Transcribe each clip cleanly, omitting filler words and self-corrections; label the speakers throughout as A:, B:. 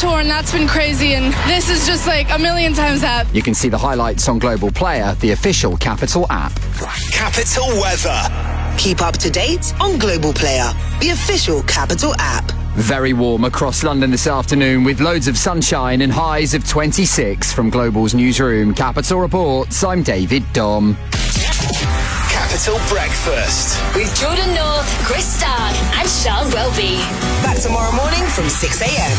A: tour, and that's been crazy, and this is just like a million times that.
B: You can see the highlights on Global Player, the official Capital app.
C: Capital weather. Keep up to date on Global Player, the official Capital app.
B: Very warm across London this afternoon with loads of sunshine and highs of 26 from Global's newsroom. Capital Reports, I'm David Dom.
C: Capital Breakfast
D: with Jordan North, Chris Stark and Sean Welby.
C: Back tomorrow morning from 6 a.m.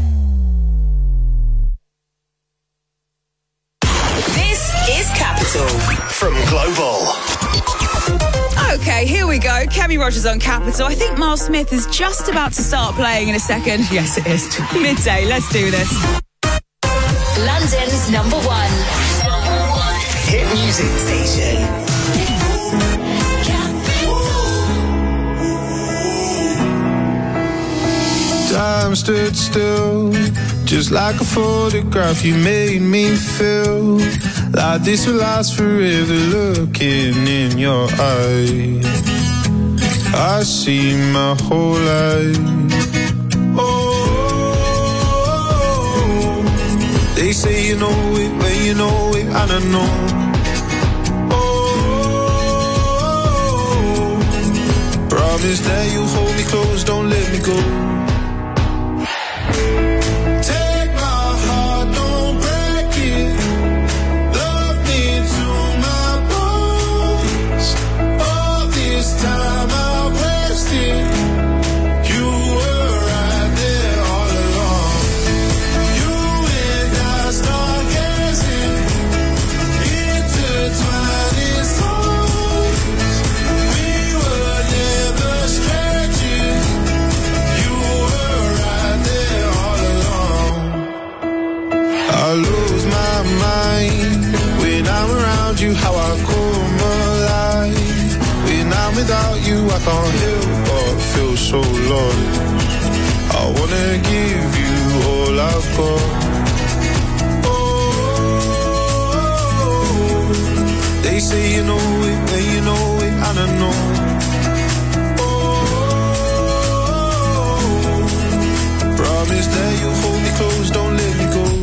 C: This is Capital from Global.
E: Okay, here we go. Kemi Rogers on Capital. I think Miles Smith is just about to start playing in a second. Yes, it is. Midday. Let's do this.
D: London's number one
C: hit music station.
F: Time stood still, just like a photograph. You made me feel like this will last forever. Looking in your eyes, I see my whole life. Oh, they say you know it when you know it, and I know. Oh, promise that you'll hold me close, don't let me go. How I come alive when I'm without you, I can't help but feel so lost. I wanna give you all I've got. Oh, they say you know it when you know it, and I know. Oh, promise that you'll hold me close, don't let me go.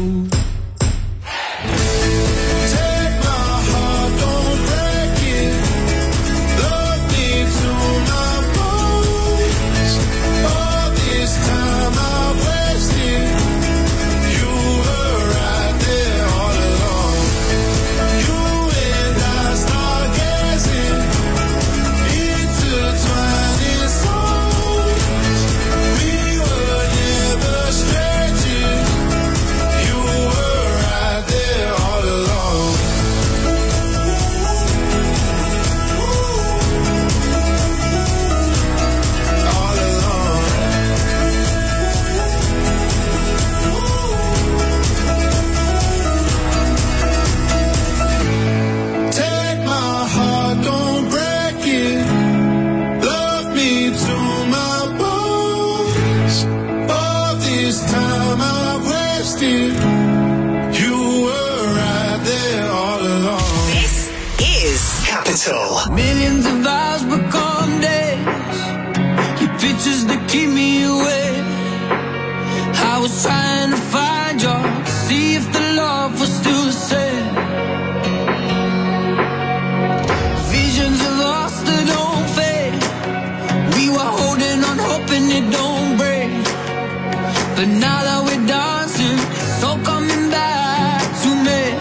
G: Millions of hours become days. Your pictures that keep me awake. I was trying to find you, see if the love was still the same. Visions of us that don't fade. We were holding on, hoping it don't break. But now that we're dancing, it's all coming back to me.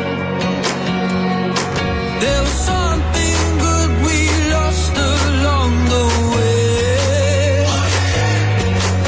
G: There was something good we lost along the way.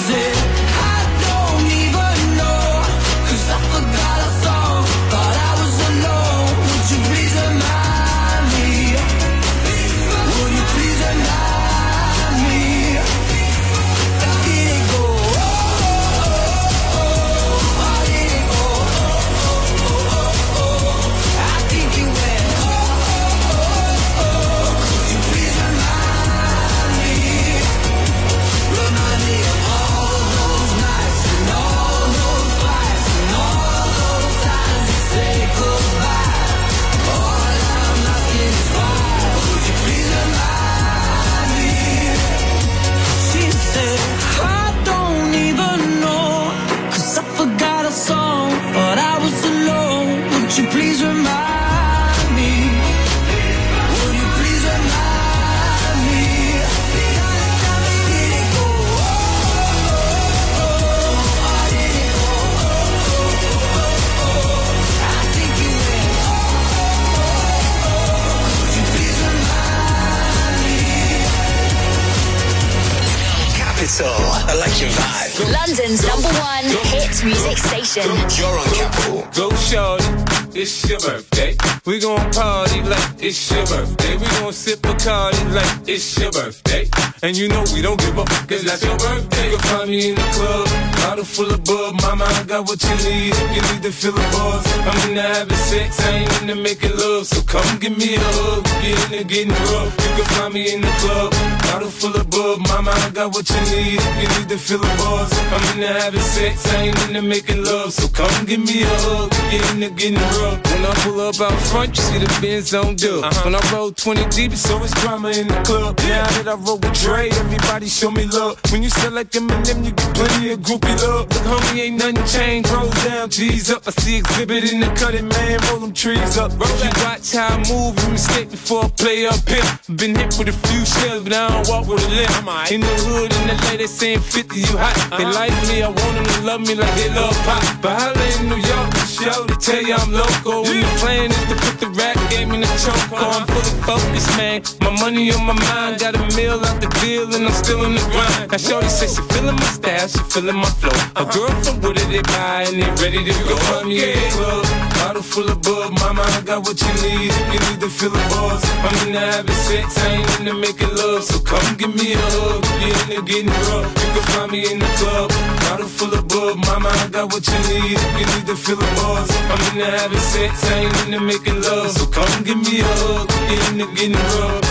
G: said, I don't even know, 'cause I forgot our song. Thought I was alone. Would you please remind me? Would you please remind me? How did it go? Oh, oh, oh, oh. How did it go? Oh, oh, oh, oh. I think you went. Oh, oh, oh, oh. Could you please remind me? Remind me of all those nights and all those fights and all those times to say goodbye. All I'm asking is why. Would you please remind me? She said, I don't even know, 'cause I forgot a song. Thought I was alone. Would you please remind me? Would you please remind me? How did it go? Oh, oh, oh. How did it go? Oh, oh, oh. I think you went. Oh, oh, oh. Would you please remind me?
C: Capital, I like your vibe.
D: London's #1 hit music station.
C: You're on Capital.
H: Go shorty, it's your birthday. We gon' party like it's your birthday. We gon' sip Bacardi like it's your birthday. And you know we don't give up, 'cause that's your birthday. You'll find me in the club, bottle full of bub. Mama, I got what you need if you need to feel the buzz. I'm into having sex, I ain't into making love. So come give me a hug, get into getting rough. You can find me in the club, bottle full of bub. Mama, I got what you need if you need to feel the buzz. I'm into having sex, I ain't into making love. So come give me a hug, get into getting rough. When I pull up out front, you see the Benz on dub. When I roll 20 deep, it's always drama in the club. Now that I roll with Dre, everybody show me love. When you sell like Eminem, you get plenty of groupie love. Look, homie, ain't nothing changed. Rolls down, G's up. I see exhibit in the cutting, man. Roll them trees up. If you watch how I move, you mistake before I play up here. Been hit with a few shells, but I don't walk with a limp. In the hood, in the LA, they saying 50, you hot. They like me, I want them to love me like they love pop. But holla in New York, show to tell you I'm local. And the plan is to put the rap game in the choke. I'm full of focus, man. My money on my mind, got a meal out the deal, and I'm still in the grind. Now shorty says she feeling my style, she feeling my flow. A girl from Wooded, they buy and they ready to go. Find me in the club, bottle full of bub. Mama, I got what you need if you need to feel the buzz. I'm into having sex, I ain't into making love. So come give me a hug, get into getting rough. You can find me in the club, bottle full of bub. Mama, I got what you need if you need to feel the buzz. I'm into having sex, I ain't into making love. So come give me a hug, get into getting rough.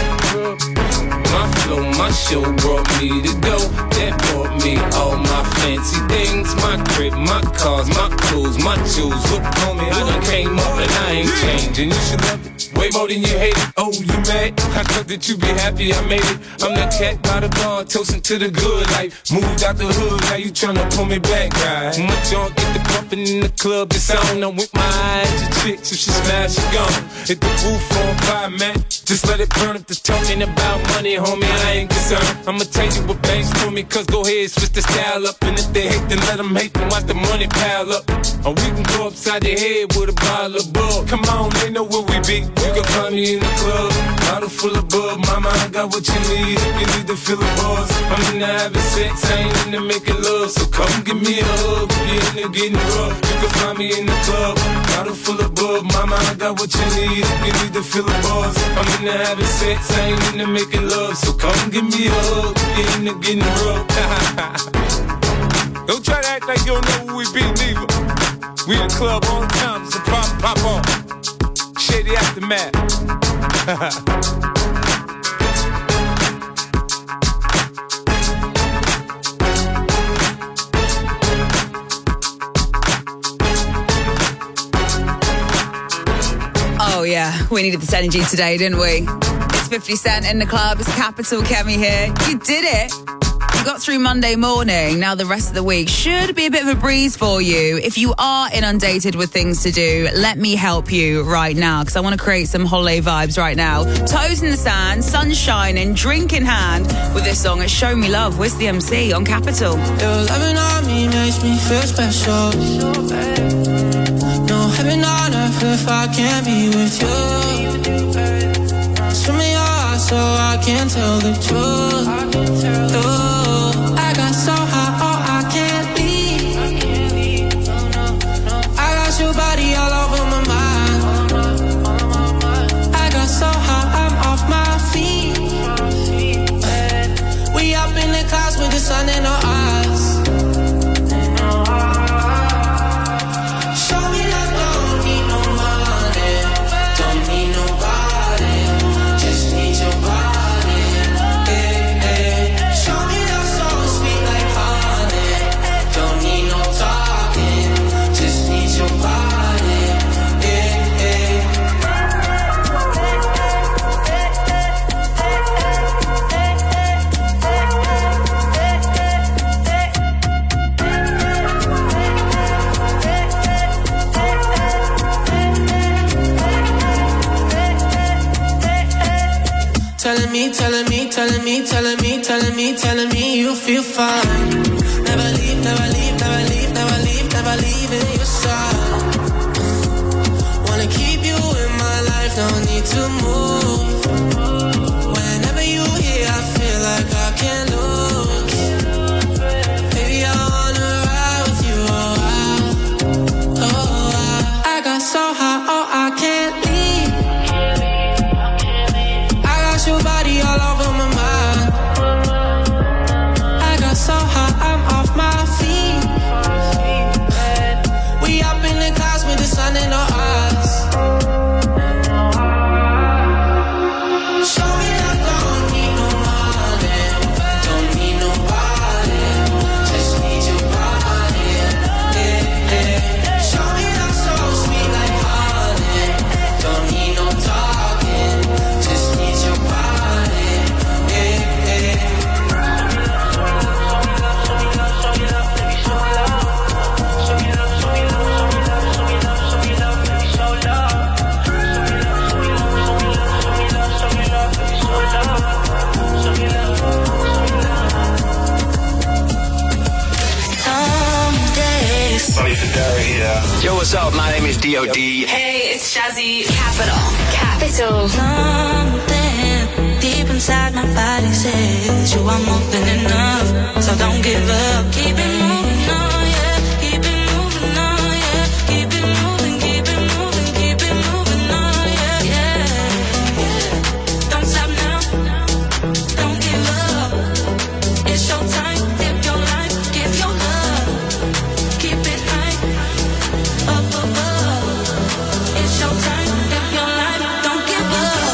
H: My flow, my show brought me to go. That brought me all my fancy things. My crib, my cars, my clothes, my jewels. Look, homie, I done came up and I ain't changing. You should love it way more than you hate it. Oh, you mad? I thought that you be happy I made it. I'm that cat by the bar, toasting to the good life. Moved out the hood, now you tryna pull me back, right? My junk get the bumping in the club, it's on. I'm with my eyes, your chick, so she smash, she gone. Hit the roof on fire, man. Just let it burn if the talking about money, homie, I ain't concerned. I'ma tell you what banks told me, 'cause go ahead, switch the style up. And if they hate, then let them hate, then watch the money pile up. Or we can go upside the head with a bottle of bug. Come on, they know where we be. You can find me in the club, bottle full of bub. Mama, I got what you need if you need to feel the buzz. I'm into having sex, I ain't into making love. So come give me a hug, get into getting rough. You can find me in the club, bottle full of bub. Mama, I got what you need if you need to feel the buzz. I'm into having sex, I ain't into making love. So come give me a hug, get into getting rough. Don't try to act like you don't know who we be, neither. We in the club all the time, so pop on. Shady Aftermath.
E: Oh yeah, we needed this energy today, didn't we? It's 50 Cent in the club, it's Capital, Kemi here. You did it! You got through Monday morning. Now the rest of the week should be a bit of a breeze for you. If you are inundated with things to do, let me help you right now, because I want to create some holiday vibes right now. Toes in the sand, sun shining, drink in hand with this song. It's Show Me Love, Wiz the MC on Capital.
G: Your loving on me makes me feel special. No heaven on earth if I can't be with you. Swim me your heart so I can tell the truth. I got so high, oh, I in the clouds with the sun in our eyes. Show me love, don't need no money, don't need nobody, just need your body. Yeah, yeah. Show me love so sweet like honey, don't need no talking, just need your body. Yeah, yeah. Telling me you feel fine. Never leave, never leave, never leave, never leave, never leaving your side. Wanna keep you in my life, don't need to move. Whenever you here, I feel like I can't lose. Baby, I wanna ride with you, I got so high, oh, I can't leave. I got your body all over my mind. So high, I'm off my feet. We up in the clouds with the sun in our eyes. Show me that don't need no money, don't need nobody, just need your body. Yeah, yeah. Show me that so sweet like honey, don't need no talking, just need your body. Yeah, yeah.
I: Yo, what's up? My name is D.O.D.
D: Hey, it's Shazzy. Capital.
J: Something deep inside my body says you are more than enough. So don't give up. Keep it moving on, yeah. Keep it moving on, yeah. Keep it moving, keep it moving, keep it moving on, yeah, yeah. Don't stop now. Don't give up. It's your time. Live your life. Give your love. Keep it high. Up above. It's your time. Live your life. Don't give up.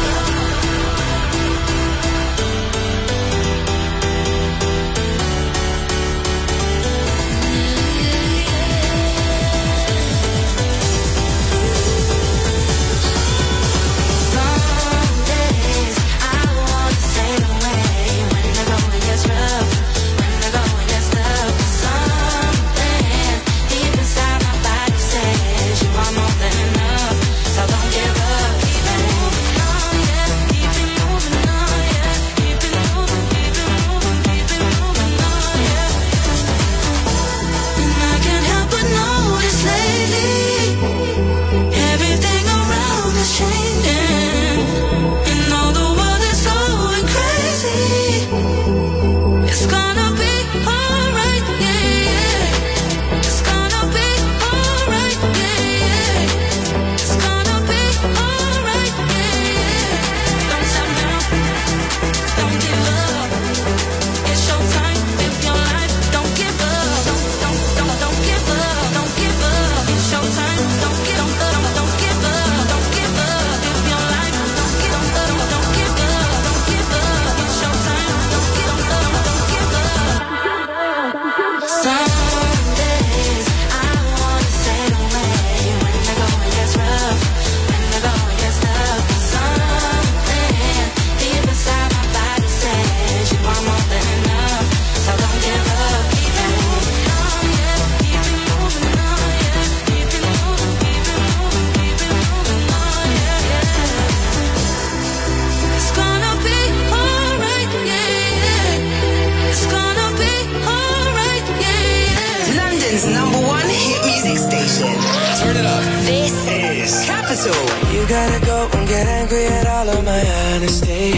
G: You gotta go and get angry at all of my honesty.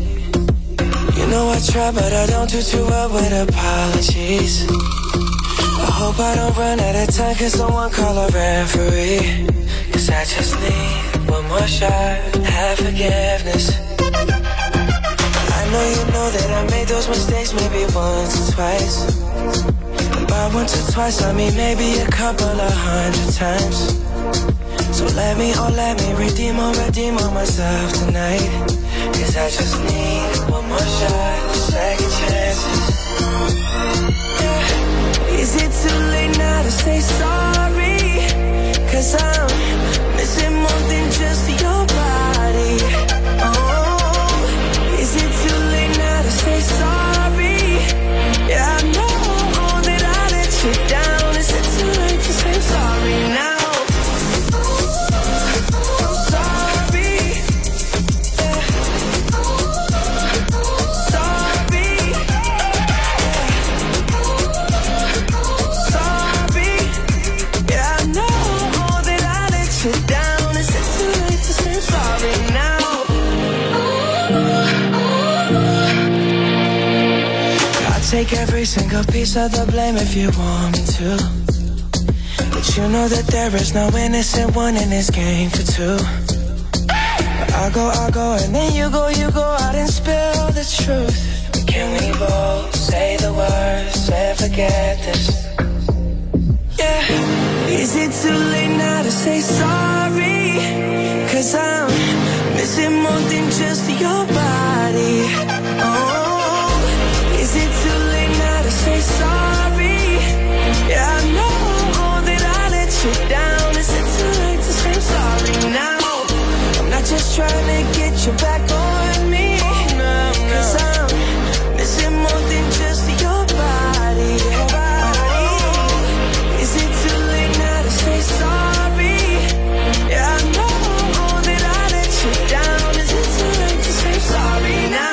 G: You know I try, but I don't do too well with apologies. I hope I don't run out of time, cause someone call a referee. Cause I just need one more shot, have forgiveness. I
K: you know that I made those mistakes maybe once or twice. And by once or twice I mean maybe a couple of 100 times. So let me redeem on myself tonight. Cause I just need one more shot, second chances. Yeah. Is it too late now to say sorry? Cause I'm missing more than just your body. Oh, is it too late now to say sorry? Yeah, I know that I let you down. Is it too late to say sorry now? Take every single piece of the blame if you want me to. But you know that there is no innocent one in this game for two. I go, and then you go out and spill the truth. But can we both say the words and forget this? Yeah. Is it too late now to say sorry? Cause I'm missing more than just your body. Oh, is it too late now to say sorry? Yeah, I know that I let you down. Is it too late to say sorry now? I'm not just trying to get you back on me. Cause I'm missing more than just your body. Is it too late now to say sorry? Yeah, I know that I let you down. Is it too late to say sorry now?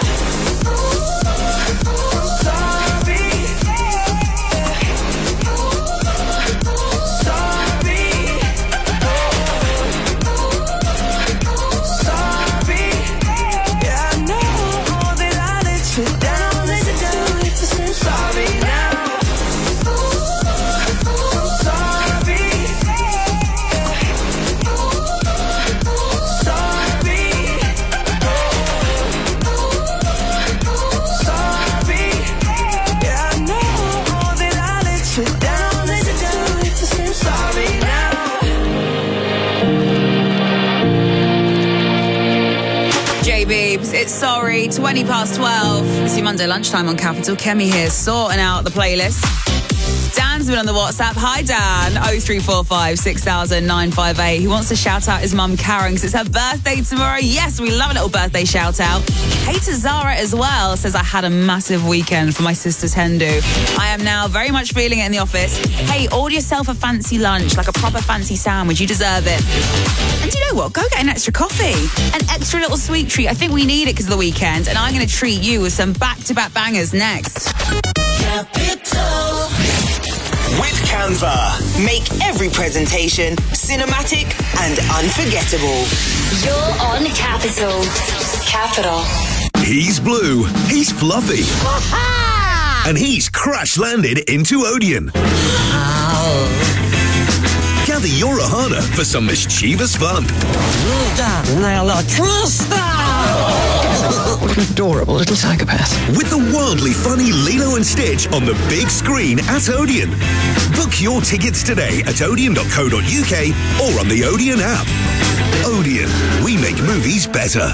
E: It's Sorry, 20 past 12. It's your Monday lunchtime on Capital. Kemi here, sorting out the playlist. Dan's been on the WhatsApp. Hi, Dan. 0345 6000 958. He wants to shout out his mum, Karen, because it's her birthday tomorrow. Yes, we love a little birthday shout out. Kate Zara as well says, I had a massive weekend for my sister's hen do. I am now very much feeling it in the office. Hey, order yourself a fancy lunch, like a proper fancy sandwich. You deserve it. And you know what? Go get an extra coffee. An extra little sweet treat. I think we need it because of the weekend. And I'm going to treat you with some back-to-back bangers next.
C: Capital. With Canva, make every presentation cinematic and unforgettable.
D: You're on Capital. Capital.
L: He's blue, he's fluffy, and he's crash-landed into Odeon. Gather your Ohana for some mischievous fun.
M: What an adorable little psychopath.
L: With the wildly funny Lilo and Stitch on the big screen at Odeon. Book your tickets today at odeon.co.uk or on the Odeon app. Odeon, we make movies better.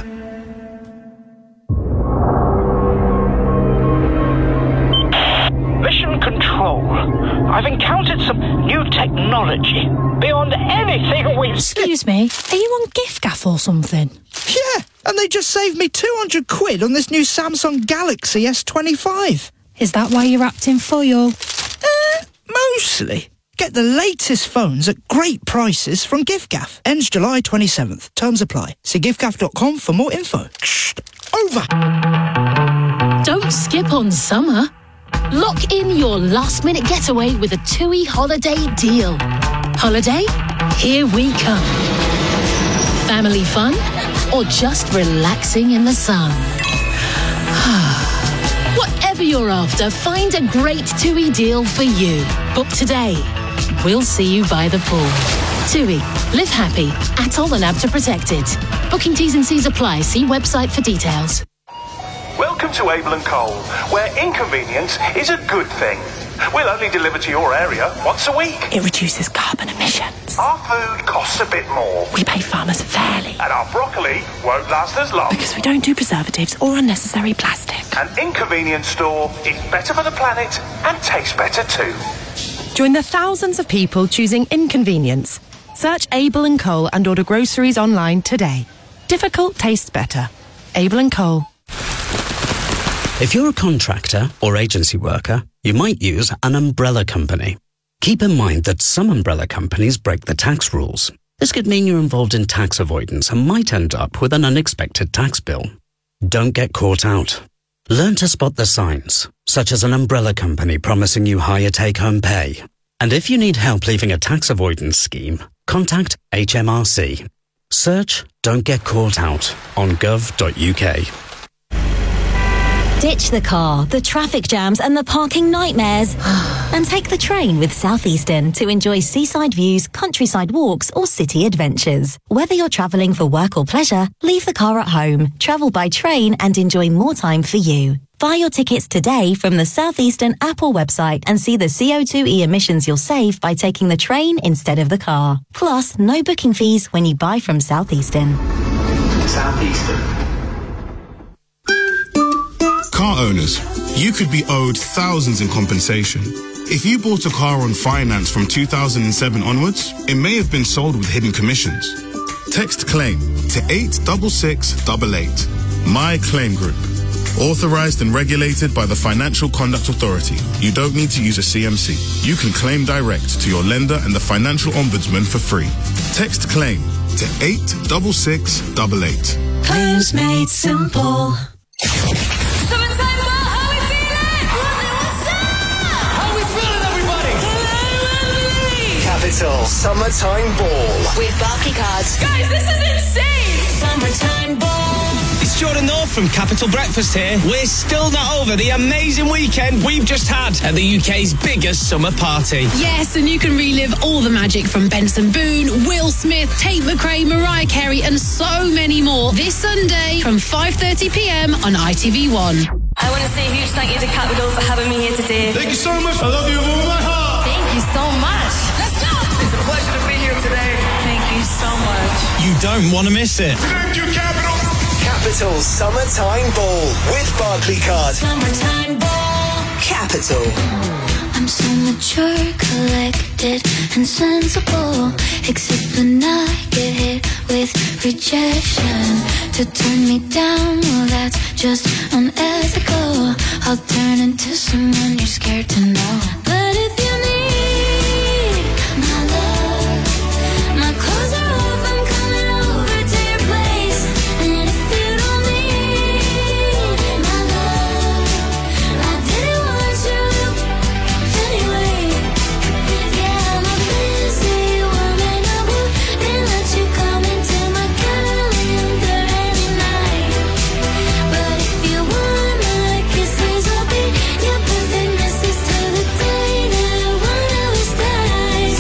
N: Mission Control. I've encountered some new technology beyond anything we've...
O: Excuse me, are you on giffgaff or something?
P: Yeah, and they just saved me 200 quid on this new Samsung Galaxy S25.
O: Is that why you're acting foil?
P: Mostly. Get the latest phones at great prices from giffgaff. Ends July 27th. Terms apply. See giffgaff.com for more info. Shh, over.
O: Don't skip on summer. Lock in your last-minute getaway with a TUI holiday deal. Holiday? Here we come. Family fun? Or just relaxing in the sun? Whatever you're after, find a great TUI deal for you. Book today. We'll see you by the pool. TUI. Live happy. Atoll and ABTA protected. Booking T's and C's apply. See website for details.
N: Welcome to Abel & Cole, where inconvenience is a good thing. We'll only deliver to your area once a week.
Q: It reduces carbon emissions.
N: Our food costs a bit more.
Q: We pay farmers fairly.
N: And our broccoli won't last as long.
Q: Because we don't do preservatives or unnecessary plastic.
N: An inconvenience store is better for the planet and tastes better too.
Q: Join the thousands of people choosing inconvenience. Search Abel & Cole and order groceries online today. Difficult tastes better. Abel & Cole.
R: If you're a contractor or agency worker, you might use an umbrella company. Keep in mind that some umbrella companies break the tax rules. This could mean you're involved in tax avoidance and might end up with an unexpected tax bill. Don't get caught out. Learn to spot the signs, such as an umbrella company promising you higher take-home pay. And if you need help leaving a tax avoidance scheme, contact HMRC. Search Don't Get Caught Out on gov.uk.
D: Ditch the car, the traffic jams and the parking nightmares and take the train with Southeastern to enjoy seaside views, countryside walks or city adventures. Whether you're travelling for work or pleasure, leave the car at home, travel by train and enjoy more time for you. Buy your tickets today from the Southeastern app or website and see the CO2e emissions you'll save by taking the train instead of the car. Plus, no booking fees when you buy from Southeastern.
S: Southeastern.
T: Car owners, you could be owed thousands in compensation. If you bought a car on finance from 2007 onwards, it may have been sold with hidden commissions. Text CLAIM to 86688. My Claim Group. Authorized and regulated by the Financial Conduct Authority. You don't need to use a CMC. You can claim direct to your lender and the Financial Ombudsman for free. Text CLAIM to 86688.
J: Claims made simple.
I: Capital Summertime Ball
D: with Barclaycard.
J: Guys, this is insane! Summertime Ball.
U: It's Jordan North from Capital Breakfast here. We're still not over the amazing weekend we've just had at the UK's biggest summer party.
O: Yes, and you can relive all the magic from Benson Boone, Will Smith, Tate McRae, Mariah Carey and so many more this Sunday from 5:30pm on ITV1.
V: I want to say a huge thank you to Capital for having me here today.
T: Thank you so much. I love you with all my heart.
V: Thank you so much. Let's go.
U: It's a pleasure to be here today.
V: Thank you so much.
U: You don't want to miss it.
T: Thank you, Capital.
I: Capital Summertime Ball with Barclaycard.
J: Summertime Ball.
I: Capital.
J: I'm so mature, collected and sensible. Except when I get hit with rejection. To turn me down, well that's just unethical. I'll turn into someone you're scared to know. But if you need my love, my clothes are off, I'm coming over to your place. And if you don't need my love, I didn't want you anyway. Yeah, I'm a busy woman, I wouldn't let you come into my calendar any night. But if you want my kisses, I'll be your perfect missus till the day that one of us dies.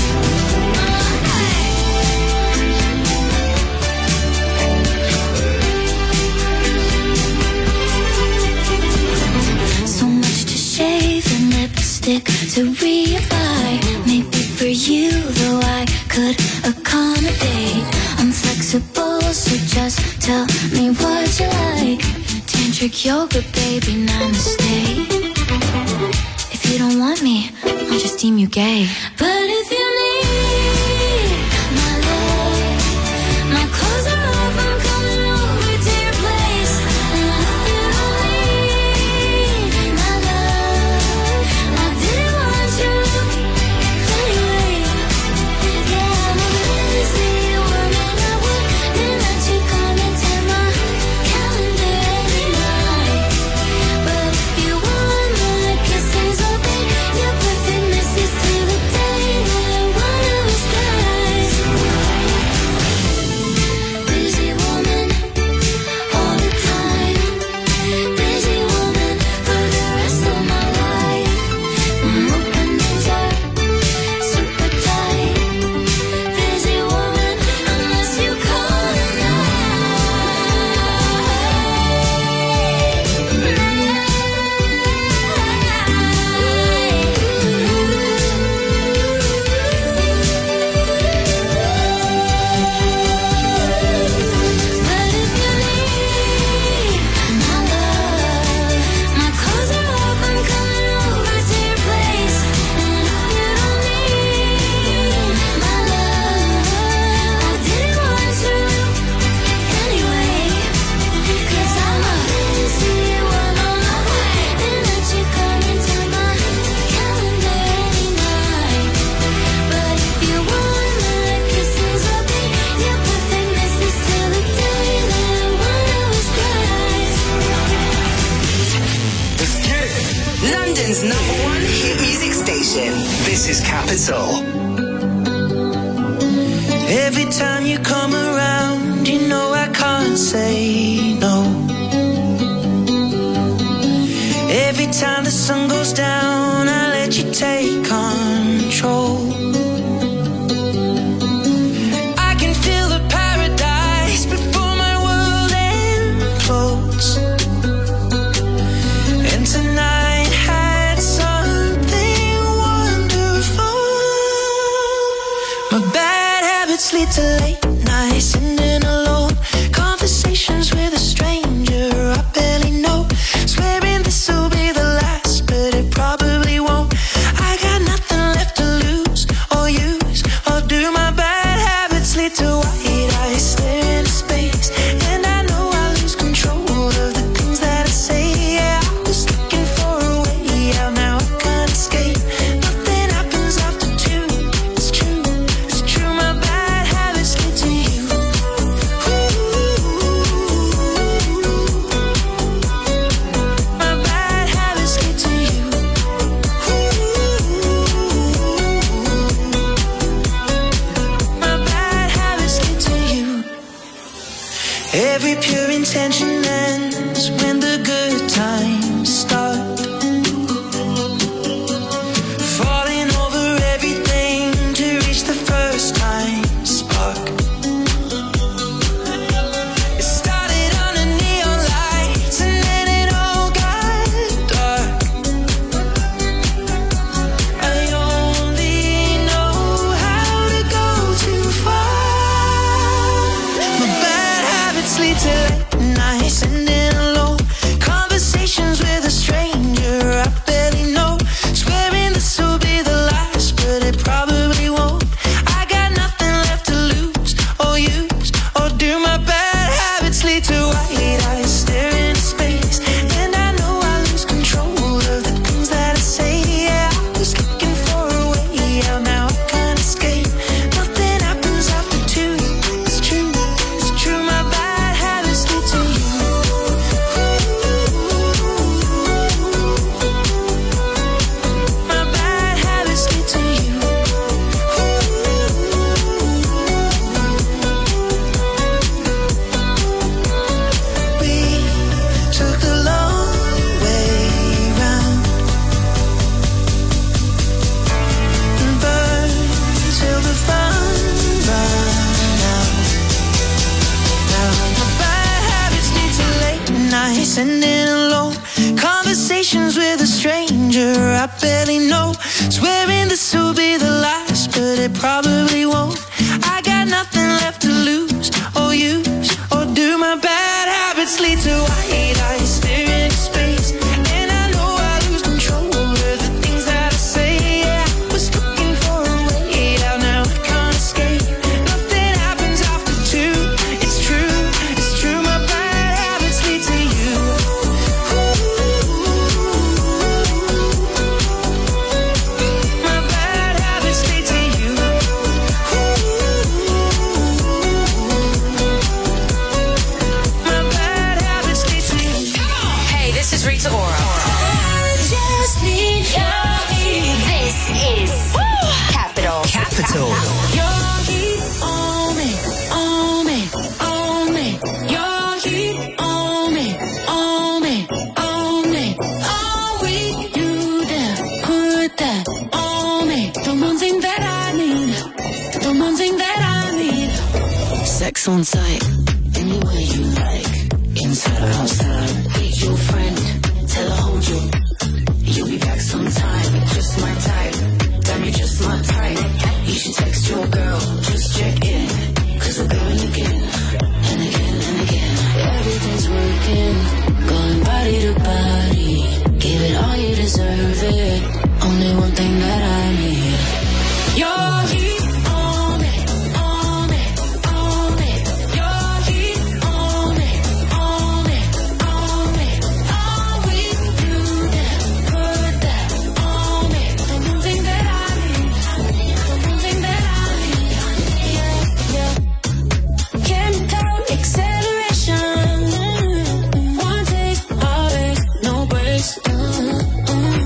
J: So much to shave and lipstick to reapply. Maybe for you, though I could accommodate. I'm flexible, so just tell me what you like. Tantric yoga, baby, namaste. If you don't want me, I'll just deem you gay. But if you need my love, my clothes are off, I'm coming over to your place. And if you don't need my love, I didn't want you anyway. Yeah, I'm a busy woman, I wouldn't let you come into my calendar every night. But if you want my kisses, I'll be your perfect missus till the day that
C: London's #1 hit music station.
I: This is Capital.
K: Every time you come around, you know I can't say no. Every time the sun goes down, I let you take control. I can feel the paradise before my world implodes. And tonight had something wonderful. My bad habits lead to late nights, sitting alone. Conversations with a stranger I barely know. Swearing this will be the last, but it probably won't. I got nothing left to lose or use or do. My bad habits lead to white eyes stare into space, and I know I lose control of the things that I say. Yeah, I was looking for a way out, now I can't escape. Nothing happens after 2. It's true, it's true. My bad habits lead to you. My bad habits lead to you. My bad habits lead to you. Every pure intention ends when the good times start. Falling over everything to reach the first time spark. It started under neon lights and then it all got dark. I only know how to go too far. My bad habits lead to late nights, sitting alone. Conversations with a stranger I barely know. Swearing this will be the last, but it probably won't. I got nothing left to lose or use or do. My bad habits lead to white eyes stare into space, and I know I lose control of the things that I say. Yeah, I was looking for a way out, now I can't escape. Nothing happens after 2. It's true, it's true. My bad habits lead to you. My bad habits lead to you. We took the long way round and burned till the fun ran out. Now my bad habits lead to late nights, sitting alone. Conversations with a stranger I barely know. Swearing this will be the last, but it probably won't. I got nothing left to lose or use or do. My bad habits lead to white eyes stare into space, and I know I lose control of the things that I say. Yeah, I was looking for a way out, now I can't escape. Nothing happens after 2. It's true, it's true. My bad habits lead to you. My bad habits lead to you. My bad habits lead to you.
V: Hey, this is Rita Ora.
K: Just need
V: This is Capital.
C: Capital.
K: your heat on me, on me, on me. Your heat on me, on me, on me. All week you there, put that on me. The one thing that I need, the one thing that I need. Sex on sight, any way you like. Inside or outside, meet your friend, tell her hold you. You'll be back sometime, just my type. Damn, you're just my type. You should text your girl, just check in. 'Cause we're going again, and again, and again. Everything's working, going body to body. Give it all, you deserve it. Only one thing that I need. Your heat on me, on me, on me. Your heat on me, on me, on me. All week you there, put that on me. The one thing that I need, the one thing that I need. Yeah, yeah. Chemical acceleration. One take, always, no breaks.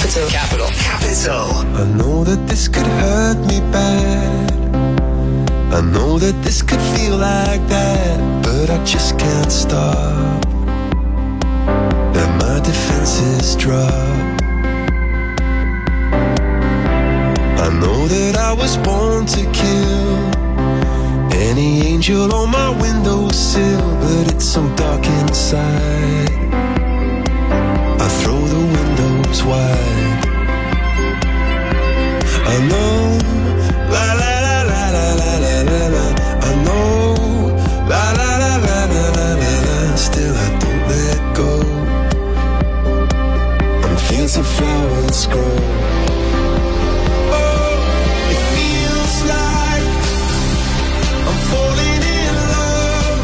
V: Capital.
F: I know that this could hurt me bad. I know that this could feel like that, but I just can't stop. Let my defenses drop. I know that I was born to kill any angel on my windowsill, but it's so dark inside. I throw the windows wide. I know, la la la la la la la la la. I know, la la la la la la la la. Still I don't let go. And fields of flowers grow. Oh, it feels like I'm falling in love.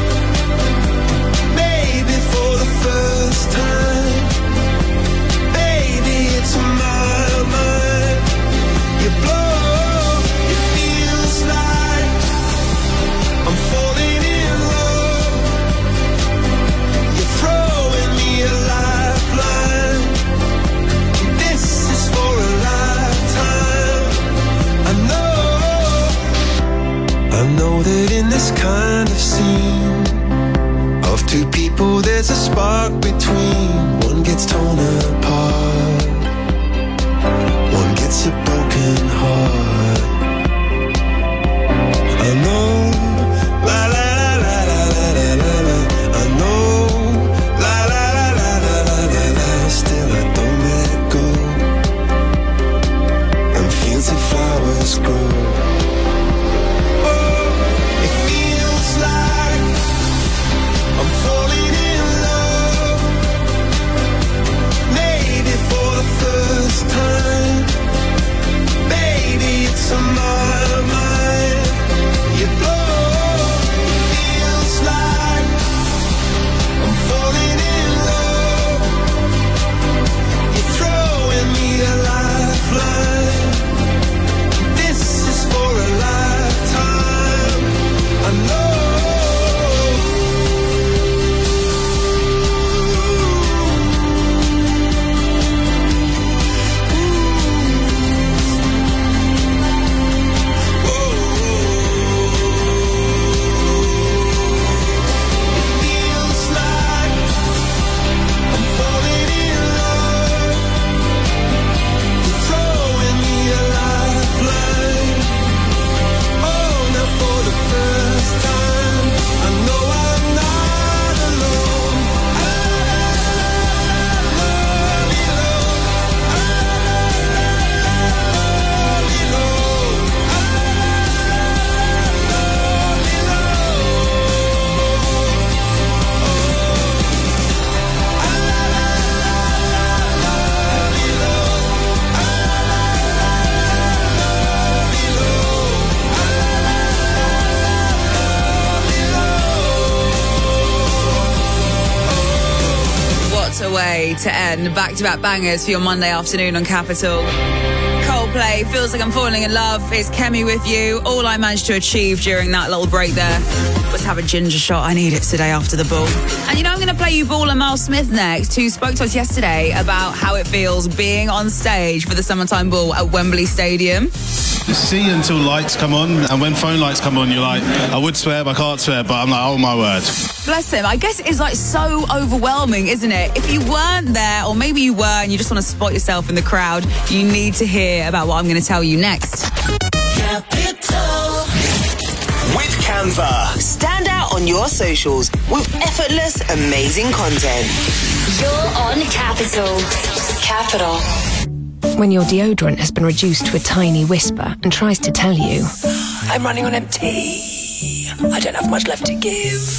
F: Maybe for the first time. Baby, it's my mind. You blow, it feels like I'm falling in love. You're throwing me a lifeline. This is for a lifetime. I know that in this kind of scene of two people there's a spark between. One gets torn apart, one gets a broken heart. I know, la la la la la la la la. I know, la la la la la la la. Still I don't let go. And fields of flowers grow. Oh, it feels like I'm falling in love. Maybe for the first time. Baby, it's on my mind. You blow, it feels like I'm falling in love. You're throwing me a lifeline. This is for a lifetime. I know.
E: Way to end back-to-back bangers for your Monday afternoon on Capital. Coldplay, Feels Like I'm Falling in Love. It's Kemi with you. All I managed to achieve during that little break there was have a ginger shot. I need it today after the ball. And you know, I'm going to play you baller Mel Smith next, who spoke to us yesterday about how it feels being on stage for the Summertime Ball at Wembley Stadium.
T: See until lights come on, and when phone lights come on, you're like, I would swear, but I can't swear, but I'm like, oh my word.
E: Bless him. I guess it's like so overwhelming, isn't it? If you weren't there, or maybe you were and you just want to spot yourself in the crowd, you need to hear about what I'm going to tell you next.
C: Capital. With Canva. Stand out on your socials with effortless, amazing content.
V: You're on Capital. Capital.
M: When your deodorant has been reduced to a tiny whisper and tries to tell you, I'm running on empty. I don't have much left to give.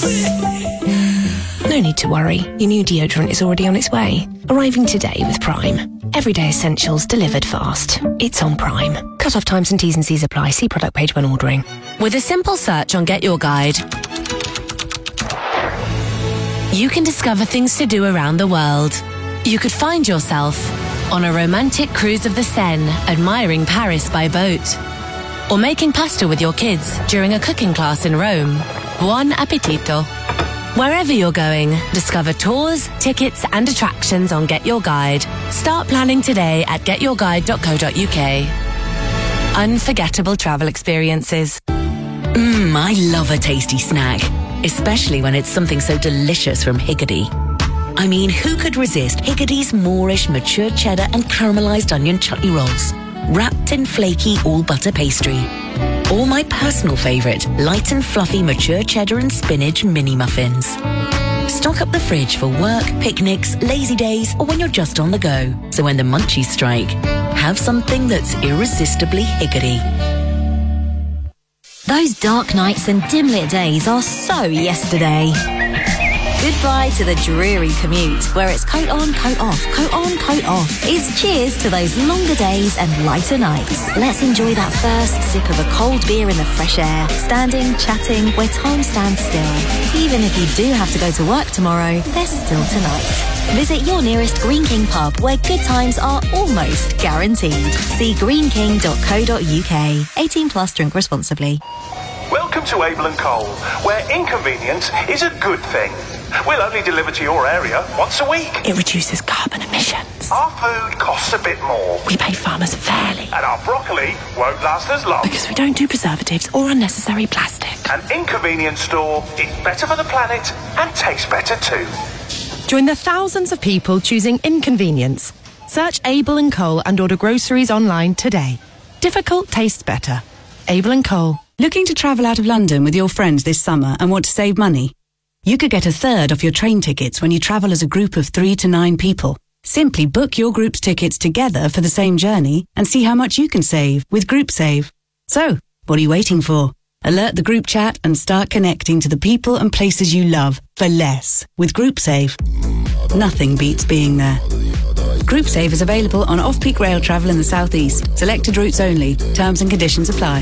M: No need to worry. Your new deodorant is already on its way. Arriving today with Prime. Everyday essentials delivered fast. It's on Prime. Cut-off times and T's and C's apply. See product page when ordering.
D: With a simple search on Get Your Guide, you can discover things to do around the world. You could find yourself on a romantic cruise of the Seine, admiring Paris by boat. Or making pasta with your kids during a cooking class in Rome. Buon appetito.
Q: Wherever you're going, discover tours, tickets and attractions on Get Your Guide. Start planning today at getyourguide.co.uk. Unforgettable travel experiences.
A: I love a tasty snack, especially when it's something so delicious from Higgidy. I mean, who could resist Higgidy's Moorish mature cheddar and caramelised onion chutney rolls, wrapped in flaky all-butter pastry? Or my personal favourite, light and fluffy mature cheddar and spinach mini muffins. Stock up the fridge for work, picnics, lazy days, or when you're just on the go. So when the munchies strike, have something that's irresistibly Higgidy.
D: Those dark nights and dim-lit days are so yesterday. Goodbye to the dreary commute, where it's coat on, coat off, coat on, coat off. It's cheers to those longer days and lighter nights. Let's enjoy that first sip of a cold beer in the fresh air, standing, chatting, where time stands still. Even if you do have to go to work tomorrow, there's still tonight. Visit your nearest Green King pub, where good times are almost guaranteed. See greenking.co.uk. 18 plus, drink responsibly.
N: Welcome to Abel & Cole, where inconvenience is a good thing. We'll only deliver to your area once a week.
M: It reduces carbon emissions.
N: Our food costs a bit more.
M: We pay farmers fairly.
N: And our broccoli won't last as long.
M: Because we don't do preservatives or unnecessary plastic.
N: An inconvenience store is better for the planet and tastes better too.
Q: Join the thousands of people choosing inconvenience. Search Abel & Cole and order groceries online today. Difficult tastes better. Abel & Cole.
B: Looking to travel out of London with your friends this summer and want to save money? You could get a third off your train tickets when you travel as a group of 3 to 9 people. Simply book your group's tickets together for the same journey and see how much you can save with GroupSave. So, what are you waiting for? Alert the group chat and start connecting to the people and places you love for less with GroupSave. Nothing beats being there. GroupSave is available on off-peak rail travel in the southeast. Selected routes only. Terms and conditions apply.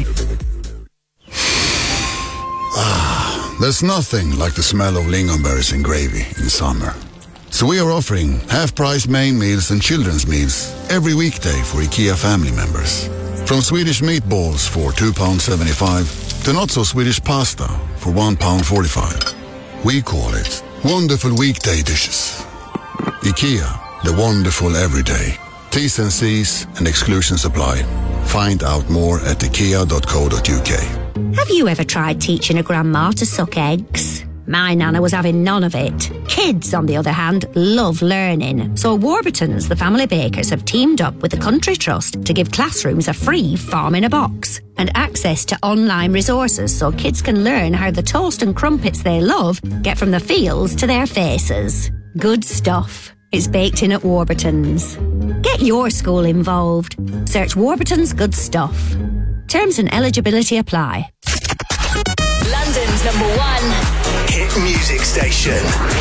W: There's nothing like the smell of lingonberries and gravy in summer. So we are offering half-price main meals and children's meals every weekday for IKEA family members. From Swedish meatballs for £2.75 to not-so-Swedish pasta for £1.45. We call it Wonderful Weekday Dishes. IKEA, the wonderful everyday. T's and C's and exclusions apply. Find out more at ikea.co.uk.
X: Have you ever tried teaching a grandma to suck eggs? My nana was having none of it. Kids, on the other hand, love learning. So Warburton's, the family bakers, have teamed up with the Country Trust to give classrooms a free farm in a box and access to online resources so kids can learn how the toast and crumpets they love get from the fields to their faces. Good stuff. It's baked in at Warburton's. Get your school involved. Search Warburton's Good Stuff. Terms and eligibility apply.
V: London's #1
C: hit music station.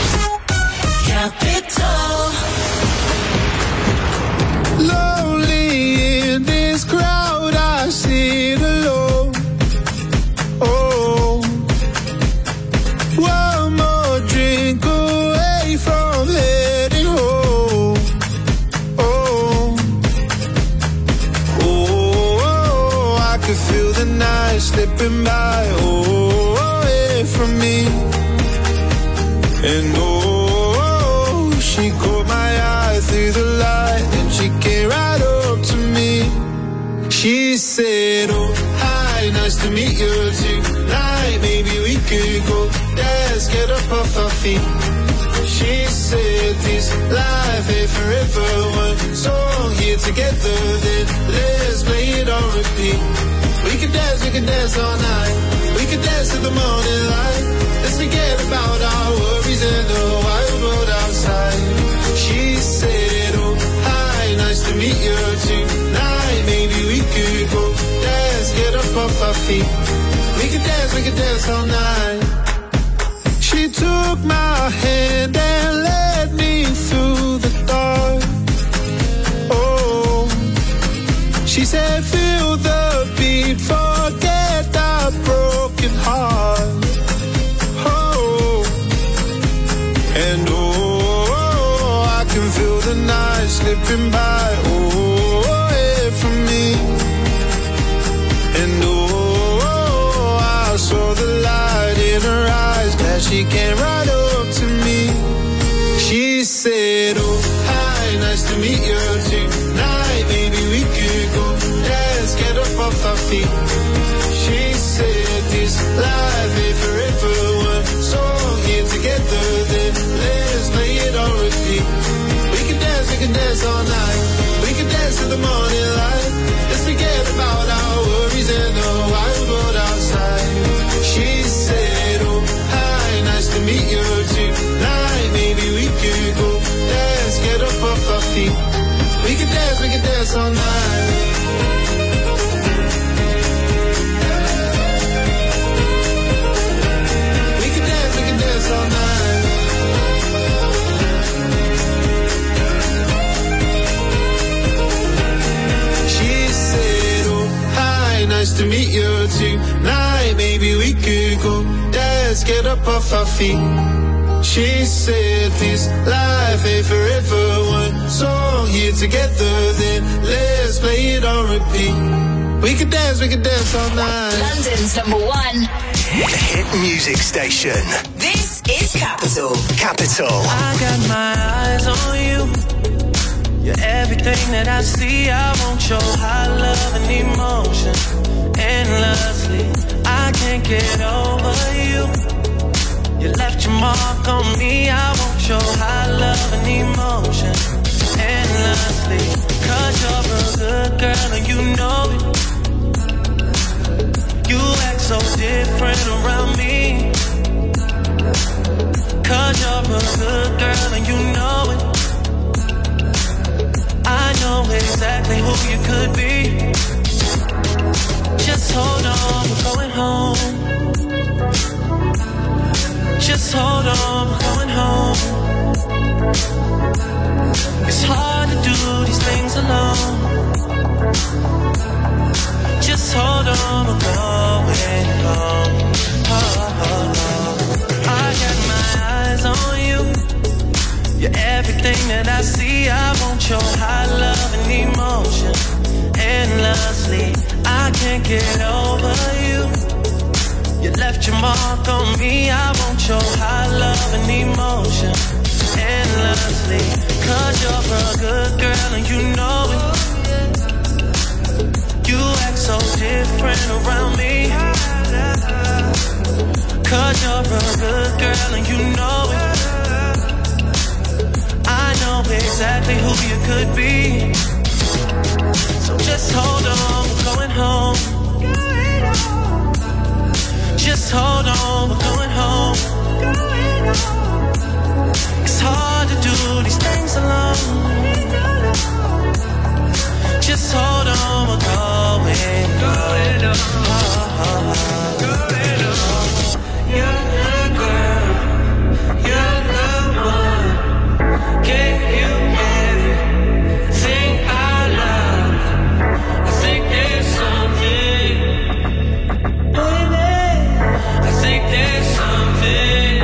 K: Capital. Lonely in this crowd, I sit alone. Oh, one more drink away from heading home. Oh, I could feel the night slipping by. Away from me. And she caught my eye through the light and she came right up to me. She said, oh, hi, nice to meet you tonight. Maybe we could go dance, get up off our feet. She said, this life ain't forever. One song here together, then let's play it on repeat. We can dance all night. We can dance to the morning light. Let's forget about our worries and the wild world outside. She said, oh, hi, nice to meet you tonight. Maybe we could go dance, get up off our feet. We can dance all night. She took my hand and led me through the dark. Oh, she said, feel the beat, forget the broken heart. And I can feel the night slipping by, away from me. And I saw the light in her eyes, glad she came right over.
F: feet. She said this life ain't forever. One song here together, then let's play it on repeat. We can dance all night. We can dance till the morning light. Let's forget about our worries and the wild world outside. She said, oh, hi, nice to meet you tonight. Maybe we could go dance, get up off our feet. We can dance all night. We can dance all night. She said, oh, hi, nice to meet you tonight. Maybe we could go dance, get up off our feet. She said this life ain't forever. One song here together, then let's play it on repeat. We can dance all night.
V: London's number 1
I: hit music station.
C: This is Capital.
I: Capital.
K: I got my eyes on you. You're everything that I see. I want your high love and emotion endlessly. I can't get over you. You left your mark on me. I want your high love and emotion endlessly. 'Cause you're a good girl and you know it. You act so different around me. 'Cause you're a good girl and you know it. I know exactly who you could be. Just hold on, we're going home. Just hold on, we're going home. It's hard to do these things alone. Just hold on, we're going home. I got my eyes on you. You're everything that I see. I want your high love and emotion endlessly. I can't get over you. You left your mark on me. I want your high love and emotion endlessly. 'Cause you're a good girl and you know it. You act so different around me. 'Cause you're a good girl and you know it. I know exactly who you could be. So just hold on, we're going home. Just hold on, we're going home. It's hard to do these things alone. Just hold on, we're going home. You're the girl, you're the one. Gave you everything I love. I think there's something. I think there's something.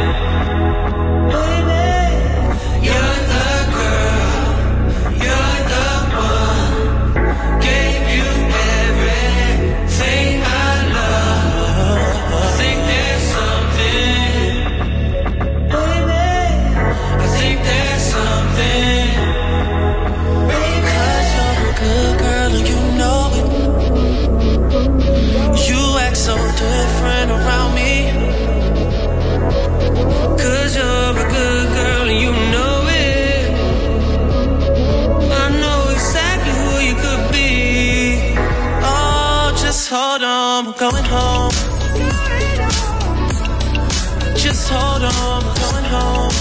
K: You're the girl, you're the one. Gave you everything I love. I think there's something. I think there's something. 'Cause you're a good girl and you know it. You act so different around me. 'Cause you're a good girl and you know it. I know exactly who you could be. Oh, just hold on, we're going home. Just hold on, we're going home.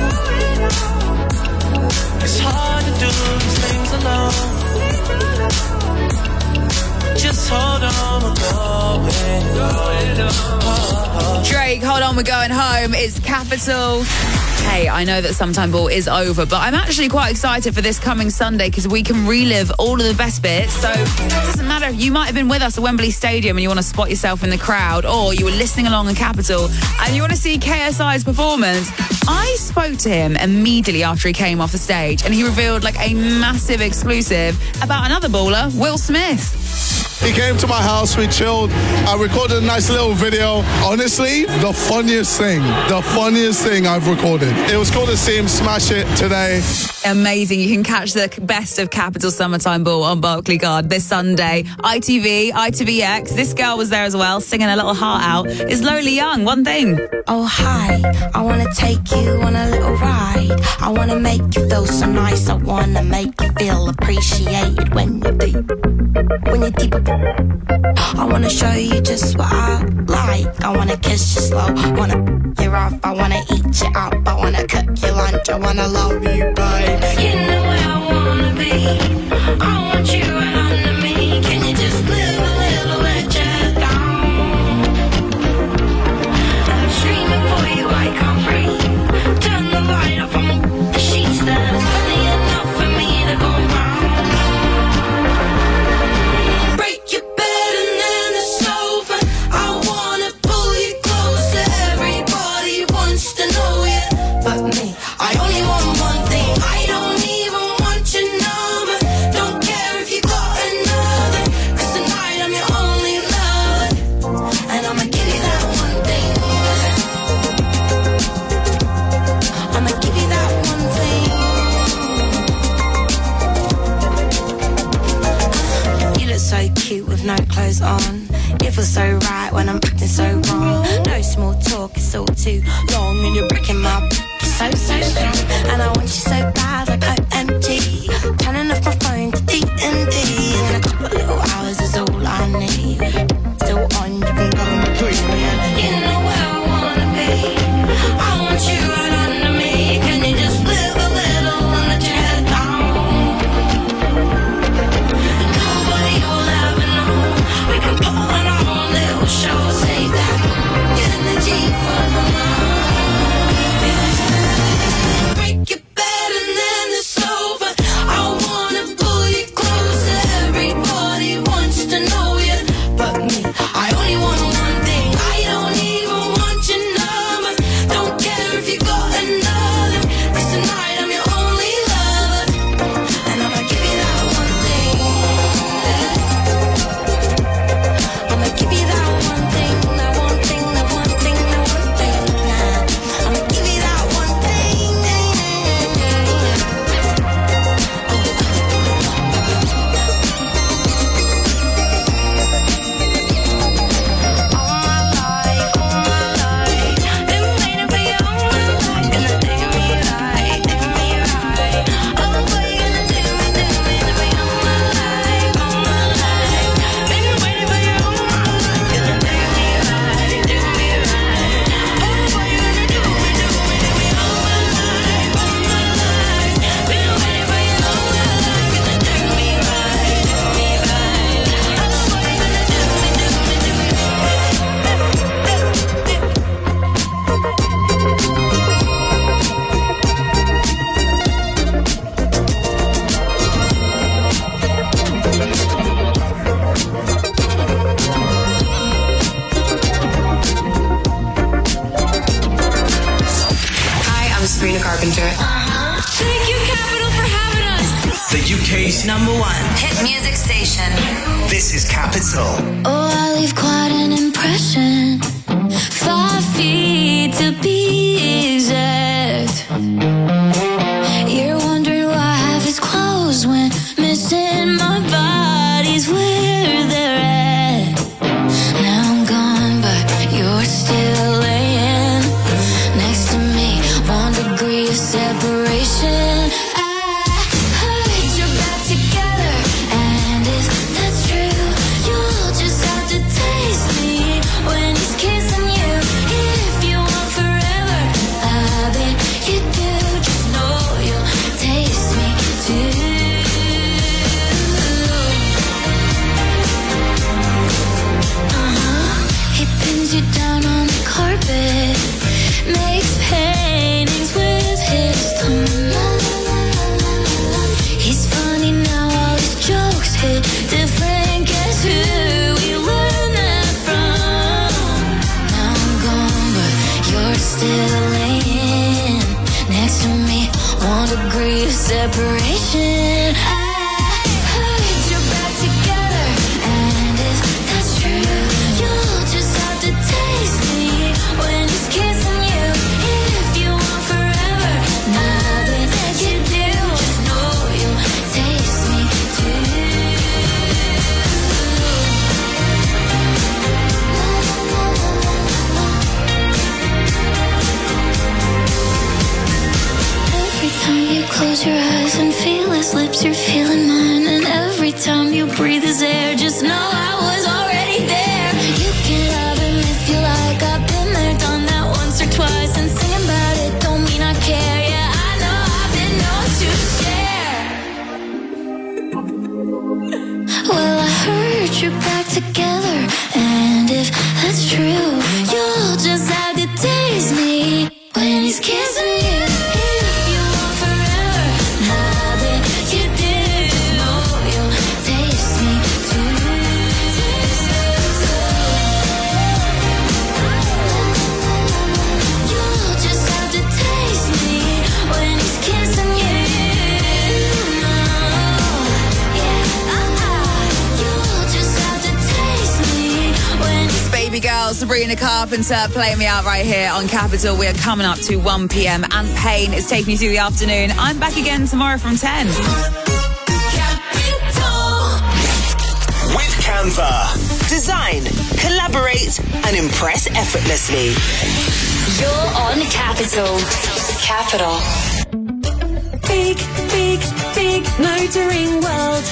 K: It's hard to do these things alone. Just hold on, we're going home.
E: Drake, hold on, we're going home. It's Capital. Hey, I know that Sometime Ball is over, but I'm actually quite excited for this coming Sunday because we can relive all of the best bits. So it doesn't matter. You might have been with us at Wembley Stadium and you want to spot yourself in the crowd, or you were listening along in Capital and you want to see KSI's performance. I spoke to him immediately after he came off the stage and he revealed like a massive exclusive about another baller, Will Smith.
G: He came to my house, we chilled. I recorded a nice little video. Honestly, the funniest thing I've recorded. It was cool to see him smash it today.
E: Amazing. You can catch the best of Capital Summertime Ball on Barclaycard this Sunday. ITV, ITVX. This girl was there as well, singing a little heart out. It's Lola Young, One Thing.
H: Oh, hi. I want to take you on a little ride. I want to make you feel so nice. I want to make you feel appreciated when you're deep. When you're deep. I want to show you just what I like. I want to kiss you slow. Want to you off. I want to eat you up. I want to cook your lunch. I want to love you, babe. You know where I want to be. I want you right under me. Can you just live a little, let your head down? I'm streaming for you, I can't breathe. Turn the light off on the sheets. There's plenty enough for me to go round. Break your bed and then the sofa. I wanna pull you closer. Everybody wants to know you, but me. I only want one thing. I don't even want your number. Don't care if you got another. 'Cause tonight I'm your only lover. And I'ma give you that one thing. I'ma give you that one thing. You look so cute with no clothes on. It feels so right when I'm acting so wrong. No small talk, it's all too long. And you're breaking my so strong. And I want you so bad like OMG. Turning off my phone to D&D. And a couple little hours is all I need. Still on, you can go and breathe me. You know where I wanna be. I want you right under me. Can you just live a little and let your head down? And nobody will ever know. We can put on our own little show. Save that energy for the night. Break your bed and then the sofa. I wanna pull you closer. Everybody wants to know you, but me. I only want one thing. I don't even want your number. Don't care if you got another. 'Cause tonight I'm your only lover. And I'ma give you that one thing. I'ma give you that one thing. That one thing, that one thing, that one thing. I'ma give you that one thing.
L: Hi, I'm Sabrina Carpenter.
H: Thank you, Capital, for having us.
I: The UK's number one
L: Hit music station.
I: This is Capital.
J: Oh, I leave quite an impression. 5 feet to be exact. You're wondering why I have his clothes when missing my body's where they're at. Now I'm gone, but you're still laying next to me. 1 degree of separation. I heard you're back together, and if that's true, you'll just have to taste me when he's kissing you. If you want forever, I bet you do. Just know you'll taste me too. He pins you down on the carpet, makes paintings with his tongue. He's funny now, all his jokes hit different. Guess who we learned that from? Now I'm gone, but you're still laying next to me. 1 degree of separation. I heard you're back together, and Well, I heard you're back together, and if that's true, you'll just have to taste me when he's kissing you. If you want forever, now that you did, know you'll taste me too. You'll just have to taste me when he's kissing you.
E: Baby girl, Sabrina Carpenter, playing me out right here on Capital. We are coming up to 1 p.m. and Payne is taking you through the afternoon. I'm back again tomorrow from 10.
C: With Canva. Design, collaborate, and impress effortlessly.
V: You're on Capital. Capital.
H: Big, big, big motoring world.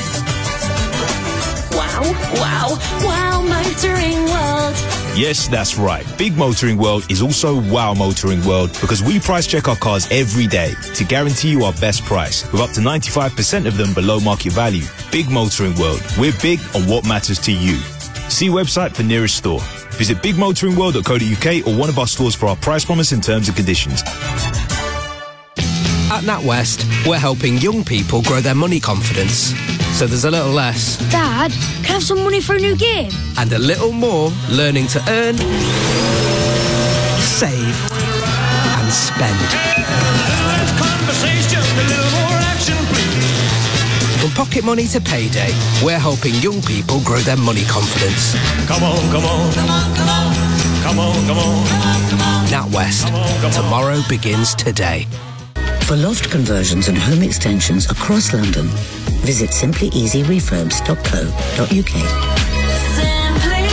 H: Wow, motoring world.
O: Yes, that's right. Big Motoring World is also Wow Motoring World because we price check our cars every day to guarantee you our best price with up to 95% of them below market value. Big Motoring World. We're big on what matters to you. See website for nearest store. Visit bigmotoringworld.co.uk or one of our stores for our price promise and terms and conditions.
P: At NatWest, we're helping young people grow their money confidence. So there's a little less.
R: Dad, can I have some money for a new game?
P: And a little more learning to earn, save, and spend.
U: Conversation, a little more action, please.
P: From pocket money to payday, we're helping young people grow their money confidence.
U: Come on, come on. Come on, come on. Come on, come on. Come on.
P: NatWest. Tomorrow begins today.
A: For loft conversions and home extensions across London, visit simplyeasyrefurbs.co.uk.
J: Simply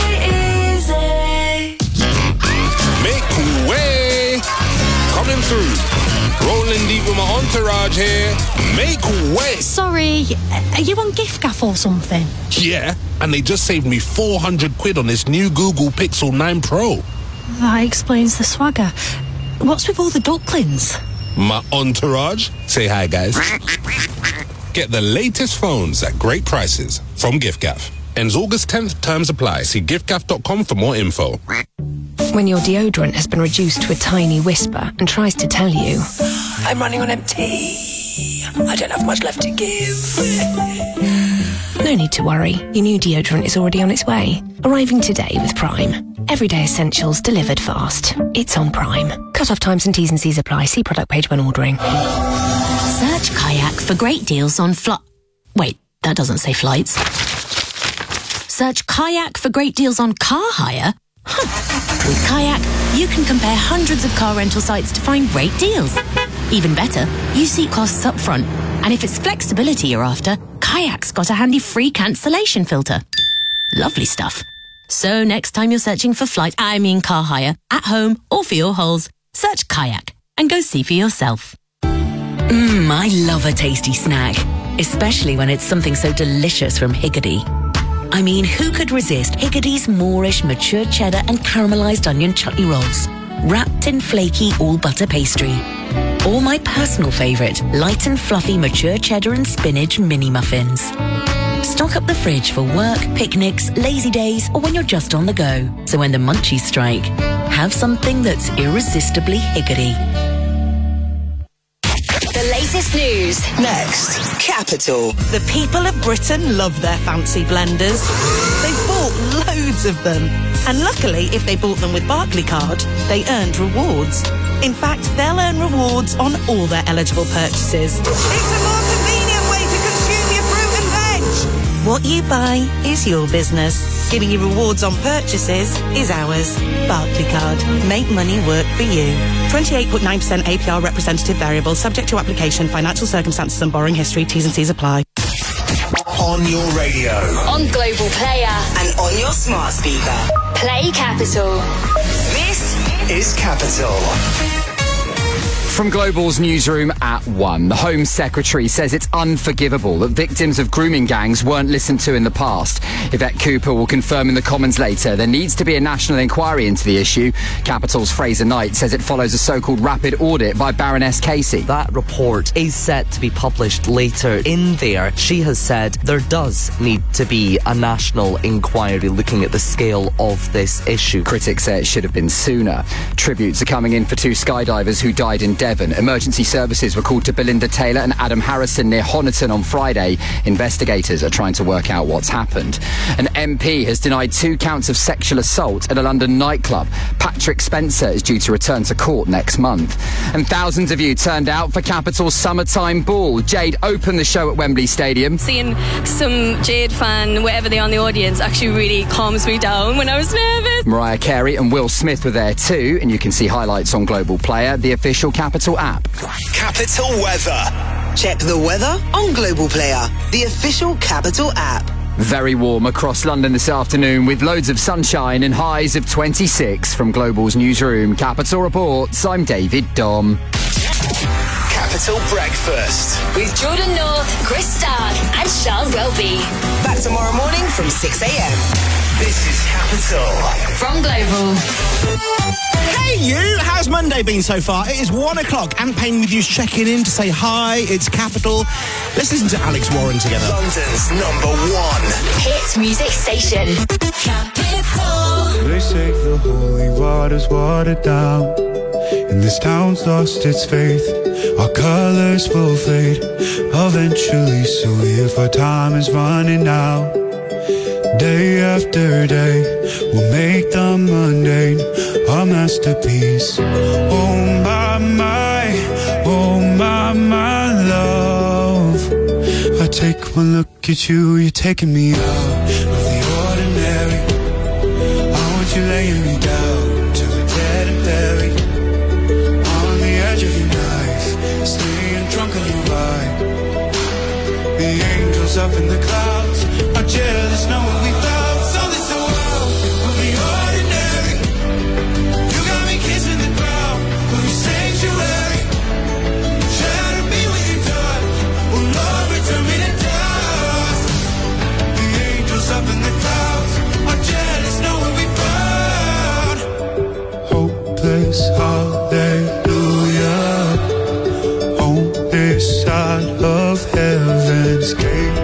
J: easy.
S: Make way! Coming through. Rolling deep with my entourage here. Make way!
R: Sorry, are you on gift gaff or something?
S: Yeah, and they just saved me 400 quid on this new Google Pixel 9 Pro.
R: That explains the swagger. What's with all the ducklings?
S: My entourage. Say hi, guys. Get the latest phones at great prices from giffgaff. Ends August 10th. Terms apply. See giffgaff.com for more info.
M: When your deodorant has been reduced to a tiny whisper and tries to tell you,
U: I'm running on empty. I don't have much left to give.
M: no need to worry. Your new deodorant is already on its way. Arriving today with Prime. Everyday essentials delivered fast. It's on Prime. Cut-off times and T's and C's apply. See product page when ordering.
A: Search Kayak for great deals on Wait, that doesn't say flights. Search Kayak for great deals on car hire? With Kayak, you can compare hundreds of car rental sites to find great deals. Even better, you see costs up front. And if it's flexibility you're after, Kayak's got a handy free cancellation filter. Lovely stuff. So next time you're searching for car hire, at home or for your holes, search Kayak and go see for yourself. I love a tasty snack, especially when it's something so delicious from Higgidy. I mean, who could resist Higgidy's Moorish mature cheddar and caramelised onion chutney rolls, wrapped in flaky all-butter pastry? Or my personal favourite, light and fluffy mature cheddar and spinach mini muffins. Stock up the fridge for work, picnics, lazy days, or when you're just on the go. So when the munchies strike, have something that's irresistibly Higgidy.
V: The latest news.
C: Next, Capital.
Y: The people of Britain love their fancy blenders. They've bought loads of them. And luckily, if they bought them with Barclaycard, they earned rewards. In fact, they'll earn rewards on all their eligible purchases. It's a more convenient way to consume your fruit and veg. What you buy is your business. Giving you rewards on purchases is ours. Barclaycard. Make money work for you. 28.9% APR representative variable, subject to application, financial circumstances and borrowing history. T's and C's apply.
N: On your radio.
V: On Global Player.
C: And on your smart speaker.
V: Play Capital.
C: This is Capital.
B: From Global's newsroom at 1, the Home Secretary says it's unforgivable that victims of grooming gangs weren't listened to in the past. Yvette Cooper will confirm in the Commons later there needs to be a national inquiry into the issue. Capital's Fraser Knight says it follows a so-called rapid audit by Baroness Casey.
D: That report is set to be published later. In there, she has said there does need to be a national inquiry looking at the scale of this issue.
B: Critics say it should have been sooner. Tributes are coming in for 2 skydivers who died in Devon. Emergency services were called to Belinda Taylor and Adam Harrison near Honiton on Friday. Investigators are trying to work out what's happened. An MP has denied 2 counts of sexual assault at a London nightclub. Patrick Spencer is due to return to court next month. And thousands of you turned out for Capital's Summertime Ball. Jade opened the show at Wembley Stadium.
Q: Seeing some Jade fan, whatever they are in the audience, actually really calms me down when I was nervous.
B: Mariah Carey and Will Smith were there too, and you can see highlights on Global Player, the official Capital app.
C: Capital Weather. Check the weather on Global Player, the official Capital app.
B: Very warm across London this afternoon with loads of sunshine and highs of 26. From Global's newsroom, Capital Reports, I'm David Dom.
I: Capital Breakfast
V: with Jordan North, Chris Stark, and Sean Welby.
C: Back tomorrow morning from 6 a.m.
I: This is Capital.
V: From Global.
T: Hey you, how's Monday been so far? It is 1 o'clock. Ant Payne with you checking in to say hi. It's Capital. Let's listen to Alex Warren together.
I: London's #1
V: hit music station. Capital.
F: They say the holy water's watered down, and this town's lost its faith. Our colors will fade eventually, so if our time is running out, day after day, we'll make the mundane our masterpiece. Oh my, love. I take one look at you, you're taking me out of the ordinary. I want you laying me down till we're dead and buried. On the edge of your knife, staying drunk on your vibe. The angels up in the clouds are jealous knowing we found something so wild. We'll be ordinary. You got me kissing the ground. We'll be sanctuary. Shatter me with your touch. Oh Lord, return me to dust. The angels up in the clouds are jealous knowing we found hopeless hallelujah on this side of heaven's gate.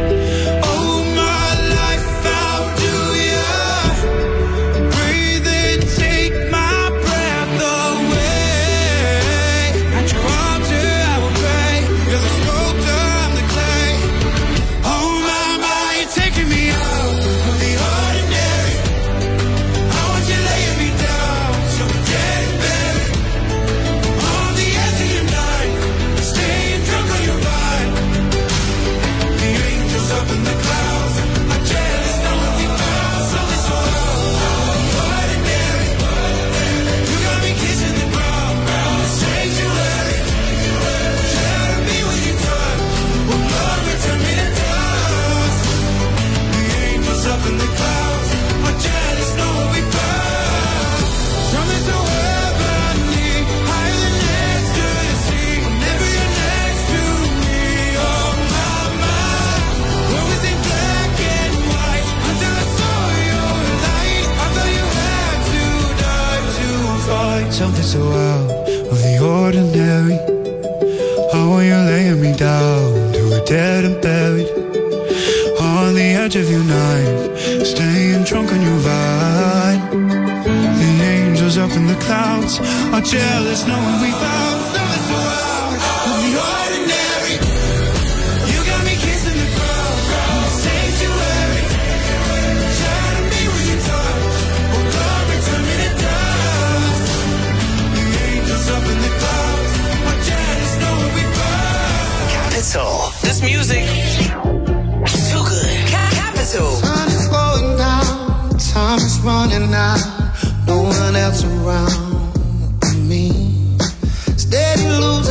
F: Something so out of the ordinary. How are you laying me down till we're dead and buried? On the edge of your night, staying drunk on your vine. The angels up in the clouds are jealous knowing we found something so out of the ordinary. You got me kissing the ground, sanctuary. Shatter me with your touch. Oh God, return me to dust. The angels up in the clouds are jealous knowing we found
I: Capital.
C: This music too good. Capital.
K: Sun is going down, time is running out. No one else around me. Steady losing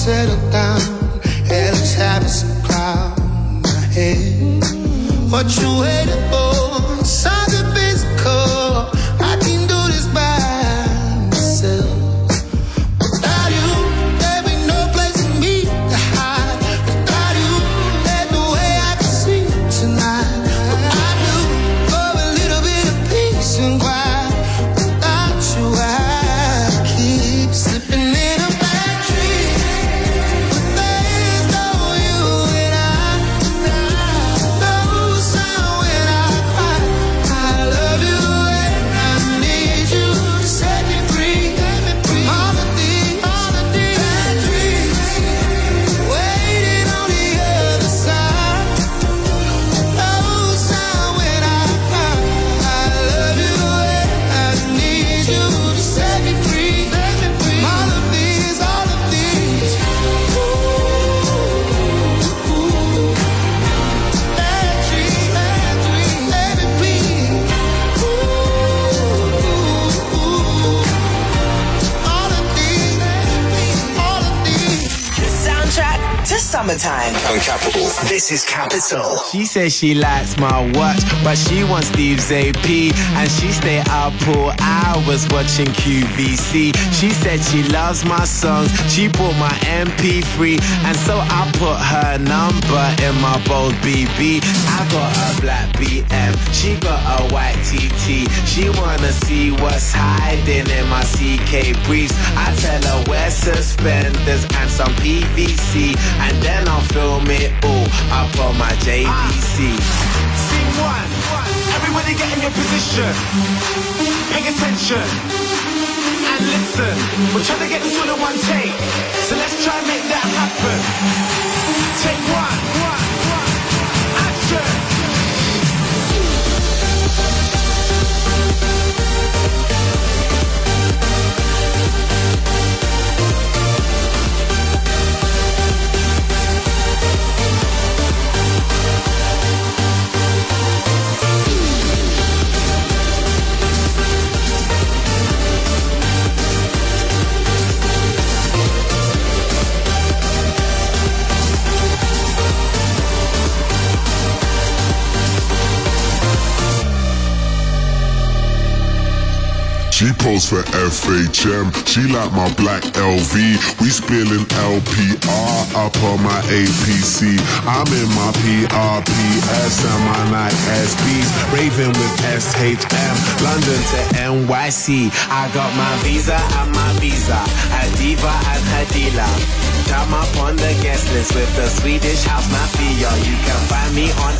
F: settle down. Hell is having some cloud in my head. What you waiting for? Something physical. I can do this by myself. Without you, there be no place for me to hide. Without you, there's no way I can sleep tonight. I do for a little bit of peace and quiet. Without you, I keep slipping in a bad dream. But there's no you and I. No sound when I cry. I love you and I need you to set me free. All of these bad dreams waiting on the other side. No sound when I cry. I love you and I need you to set me free. All of these bad dreams
C: The soundtrack to summertime.
I: On Capital. This is Capital.
E: She says she likes my watch, but she wants Steve's AP, and she stay up all hours watching QVC. She said she loves my songs, she bought my MP3, and so I put her number in my bold BB. I got a black BM, she got a white TT. She wanna see what's hiding in my CK briefs. I tell her wear suspenders and some PVC, and then I'll film it all up on my JVC.
F: Scene one. Everybody get in your position. Pay attention and listen. We're trying to get this all in one take, so let's try and make that happen. Take one. Action.
G: She posed for FHM, she like my black LV. We spilling LPR up on my APC. I'm in my PRPS and my Nike SBs, raving with SHM, London to NYC. I got my visa and my visa, a diva and her dealer. Come up on the guest list with the Swedish House Mafia. You can find me on